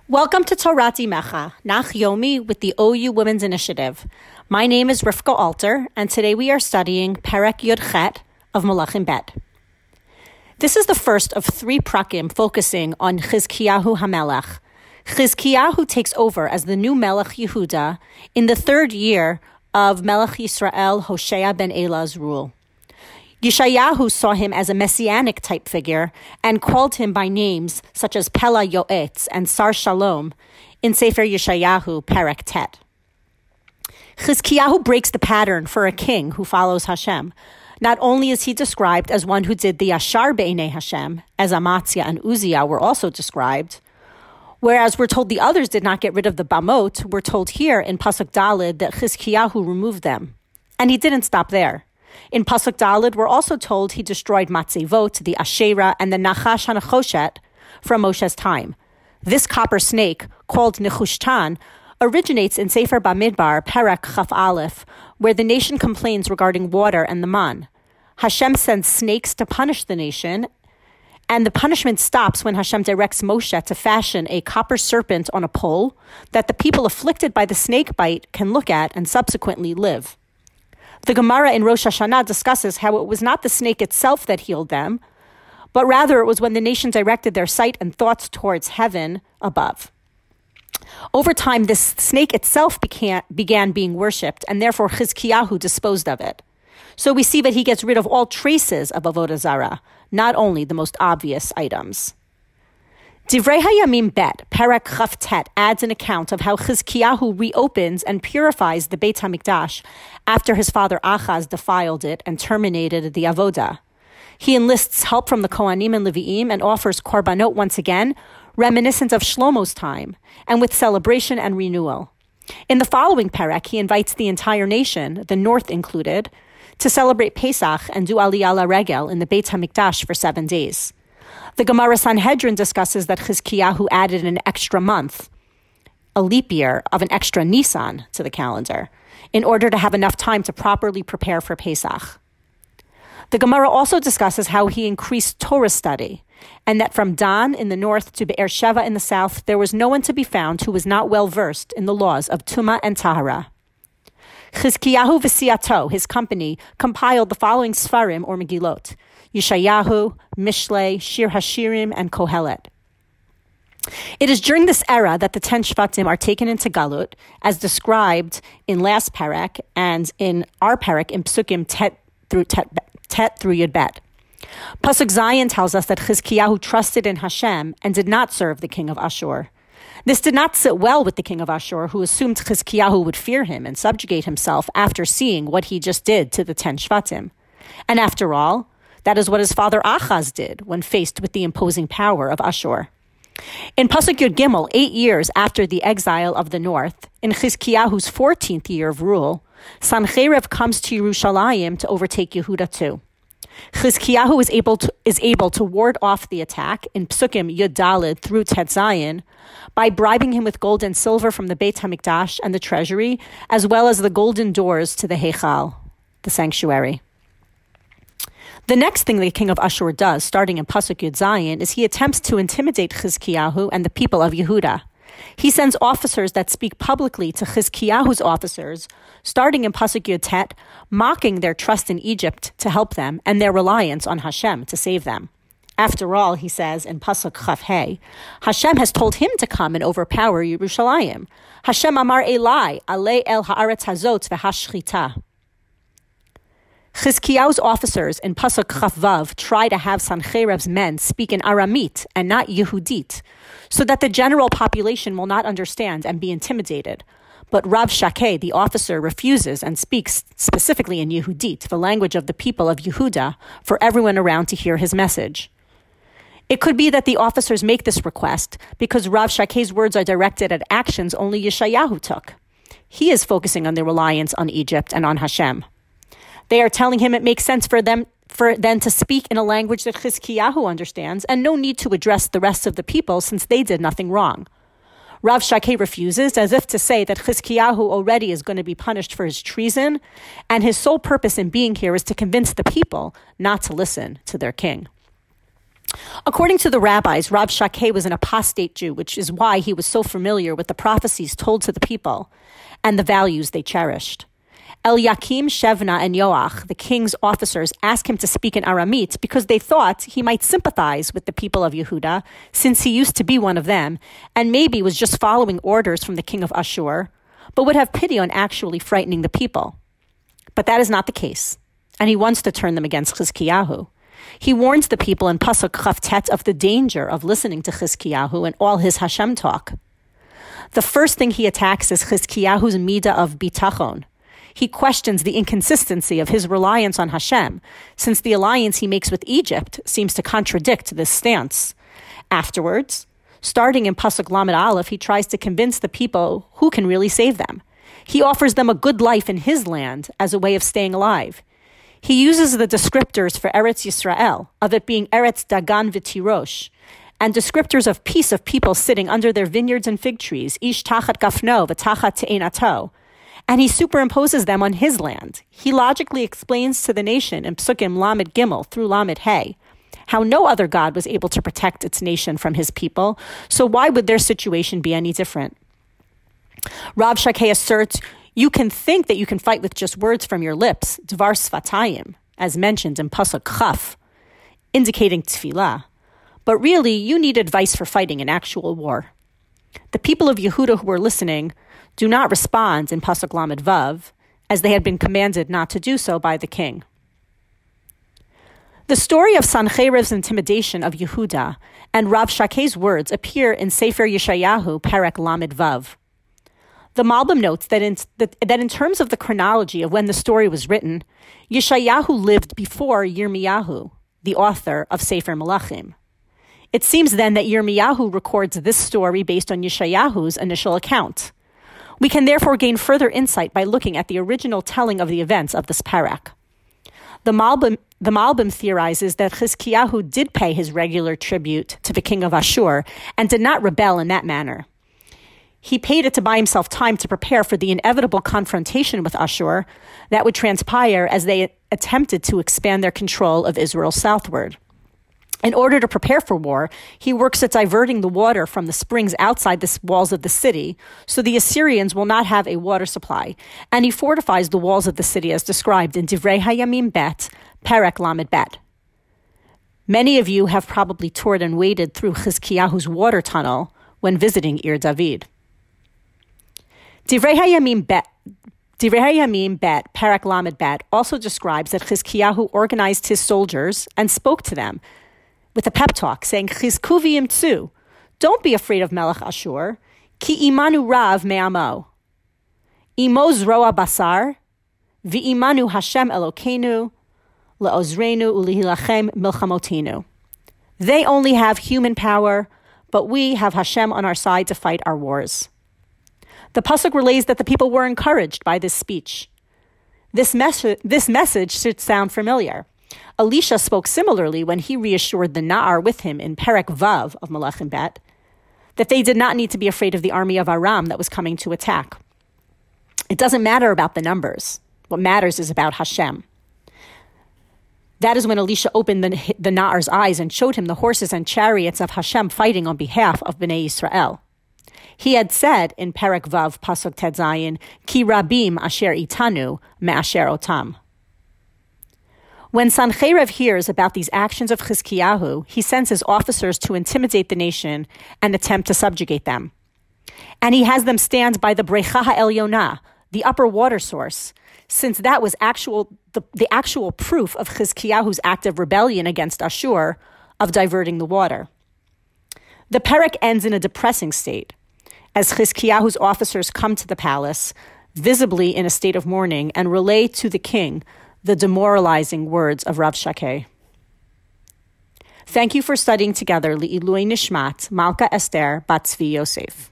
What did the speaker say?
Welcome to Torah Imecha, Nach Yomi with the OU Women's Initiative. My name is Rivka Alter, and today we are studying Perek Yud Chet of Malachim Bet. This is the first of three prakim focusing on Chizkiyahu HaMelech. Chizkiyahu takes over as the new Melech Yehuda in the third year of Melech Yisrael Hoshea ben Elah's rule. Yeshayahu saw him as a messianic type figure and called him by names such as Pela Yoetz and Sar Shalom in Sefer Yeshayahu Perek Tet. Chizkiyahu breaks the pattern for a king who follows Hashem. Not only is he described as one who did the Yashar Be'enei Hashem, as Amatzia and Uzziah were also described, whereas we're told the others did not get rid of the Bamot, we're told here in Pasuk Daled that Chizkiyahu removed them. And he didn't stop there. In Pasuk Daled, we're also told he destroyed Matzevot, the Asherah, and the Nachash HaNechoshet from Moshe's time. This copper snake, called Nechushtan, originates in Sefer Bamidbar, Perek Chaf Aleph, where the nation complains regarding water and the man. Hashem sends snakes to punish the nation, and the punishment stops when Hashem directs Moshe to fashion a copper serpent on a pole that the people afflicted by the snake bite can look at and subsequently live. The Gemara in Rosh Hashanah discusses how it was not the snake itself that healed them, but rather it was when the nation directed their sight and thoughts towards heaven above. Over time, this snake itself began being worshipped, and therefore Chizkiyahu disposed of it. So we see that he gets rid of all traces of Avodah Zarah, not only the most obvious items. Divrei Hayamim Bet, Perek Chaf Tet, adds an account of how Chizkiyahu reopens and purifies the Beit HaMikdash after his father Achaz defiled it and terminated the Avodah. He enlists help from the Kohanim and Levi'im and offers korbanot once again, reminiscent of Shlomo's time, and with celebration and renewal. In the following Perek, he invites the entire nation, the north included, to celebrate Pesach and do Aliyah LaRegel in the Beit HaMikdash for 7 days. The Gemara Sanhedrin discusses that Chizkiyahu added an extra month, a leap year of an extra Nisan to the calendar, in order to have enough time to properly prepare for Pesach. The Gemara also discusses how he increased Torah study, and that from Dan in the north to Be'er Sheva in the south, there was no one to be found who was not well versed in the laws of Tumah and Tahara. Chizkiyahu v'siato, his company, compiled the following Sfarim or Megillot: Yeshayahu, Mishlei, Shir Hashirim, and Kohelet. It is during this era that the 10 Shvatim are taken into Galut, as described in last Perek and in our Perek in Psukim Tet through Yud Bet. Pasuk Zayin tells us that Chizkiyahu trusted in Hashem and did not serve the king of Ashur. This did not sit well with the king of Ashur, who assumed Chizkiyahu would fear him and subjugate himself after seeing what he just did to the 10 Shvatim. And after all, that is what his father Achaz did when faced with the imposing power of Ashur. In Pasuk Yud Gimel, 8 years after the exile of the north, in Chizkiyahu's 14th year of rule, Sancheiriv comes to Yerushalayim to overtake Yehuda too. Chizkiyahu is able to ward off the attack in Psukim Yud Daled through Tet Zayin by bribing him with gold and silver from the Beit HaMikdash and the treasury, as well as the golden doors to the Heichal, the sanctuary. The next thing the king of Ashur does, starting in Pasuk Yud Zayin, is he attempts to intimidate Chizkiyahu and the people of Yehuda. He sends officers that speak publicly to Chizkiyahu's officers, starting in Pasuk Yud Tet, mocking their trust in Egypt to help them and their reliance on Hashem to save them. After all, he says in Pasuk Chaf Hey, Hashem has told him to come and overpower Yerushalayim. Hashem amar Elai, alei el haaretz hazot v'hashchita. Chizkiyahu's officers in Pasuk Chaf Vav try to have Sancheirev's men speak in Aramit and not Yehudit, so that the general population will not understand and be intimidated. But Rav Shakeh, the officer, refuses and speaks specifically in Yehudit, the language of the people of Yehuda, for everyone around to hear his message. It could be that the officers make this request because Rav Shakeh's words are directed at actions only Yeshayahu took. He is focusing on their reliance on Egypt and on Hashem. They are telling him it makes sense for them to speak in a language that Chizkiyahu understands, and no need to address the rest of the people since they did nothing wrong. Rav Shakeh refuses, as if to say that Chizkiyahu already is going to be punished for his treason, and his sole purpose in being here is to convince the people not to listen to their king. According to the rabbis, Rav Shakeh was an apostate Jew, which is why he was so familiar with the prophecies told to the people and the values they cherished. Eliakim, Shevna, and Yoach, the king's officers, asked him to speak in Aramית because they thought he might sympathize with the people of Yehuda, since he used to be one of them, and maybe was just following orders from the king of Ashur, but would have pity on actually frightening the people. But that is not the case, and he wants to turn them against Chizkiyahu. He warns the people in Pasuk Chavtet of the danger of listening to Chizkiyahu and all his Hashem talk. The first thing he attacks is Chizkiyahu's midah of bitachon. He questions the inconsistency of his reliance on Hashem, since the alliance he makes with Egypt seems to contradict this stance. Afterwards, starting in Pasuk Lamed Aleph, he tries to convince the people who can really save them. He offers them a good life in his land as a way of staying alive. He uses the descriptors for Eretz Yisrael, of it being Eretz Dagan v'Tirosh, and descriptors of peace of people sitting under their vineyards and fig trees, Ish tachat gafno v'tachat te'enato, and he superimposes them on his land. He logically explains to the nation in Psukim Lamed Gimel through Lamed Hey how no other God was able to protect its nation from his people, so why would their situation be any different? Rav Shakeh asserts, you can think that you can fight with just words from your lips, dvar svatayim, as mentioned in Pasuk Chaf, indicating tefillah, but really you need advice for fighting an actual war. The people of Yehuda who were listening do not respond in Pasuk Lamed Vav, as they had been commanded not to do so by the king. The story of Sancheriv's intimidation of Yehuda and Rav Shakeh's words appear in Sefer Yeshayahu, Perek Lamed Vav. The Malbim notes that in terms of the chronology of when the story was written, Yeshayahu lived before Yirmiyahu, the author of Sefer Melachim. It seems then that Yirmiyahu records this story based on Yeshayahu's initial account. We can therefore gain further insight by looking at the original telling of the events of this parak. The Malbim theorizes that Chizkiyahu did pay his regular tribute to the king of Ashur and did not rebel in that manner. He paid it to buy himself time to prepare for the inevitable confrontation with Ashur that would transpire as they attempted to expand their control of Israel southward. In order to prepare for war, he works at diverting the water from the springs outside the walls of the city, so the Assyrians will not have a water supply, and he fortifies the walls of the city as described in Divrei Hayamim Bet, Perek Lamed Bet. Many of you have probably toured and waded through Chizkiyahu's water tunnel when visiting Ir David. Divrei Hayamim Bet, Perek Lamed Bet, also describes that Chizkiyahu organized his soldiers and spoke to them with a pep talk, saying, Chizku v'yimtzu, don't be afraid of Melech Ashur, ki imanu rav me'amo. Imo zroa basar, v'imanu Hashem Elokeinu, le'ozreinu u'lihilachem milchamotinu. They only have human power, but we have Hashem on our side to fight our wars. The pasuk relays that the people were encouraged by this speech. This message should sound familiar. Elisha spoke similarly when he reassured the Na'ar with him in Perek Vav of Melachim Bet that they did not need to be afraid of the army of Aram that was coming to attack. It doesn't matter about the numbers. What matters is about Hashem. That is when Elisha opened the Na'ar's eyes and showed him the horses and chariots of Hashem fighting on behalf of Bnei Yisrael. He had said in Perek Vav Pasuk Tet Zayin, Ki Rabim Asher Itanu Me'asher Otam. When Sancheiriv hears about these actions of Chizkiyahu, he sends his officers to intimidate the nation and attempt to subjugate them. And he has them stand by the Brecha HaElyonah, the upper water source, since that was the actual proof of Chizkiyahu's act of rebellion against Ashur of diverting the water. The Perek ends in a depressing state, as Chizkiyahu's officers come to the palace, visibly in a state of mourning, and relay to the king the demoralizing words of Rav Shakeh. Thank you for studying together Li'ilui Nishmat Malka Esther Bat Tzvi Yosef.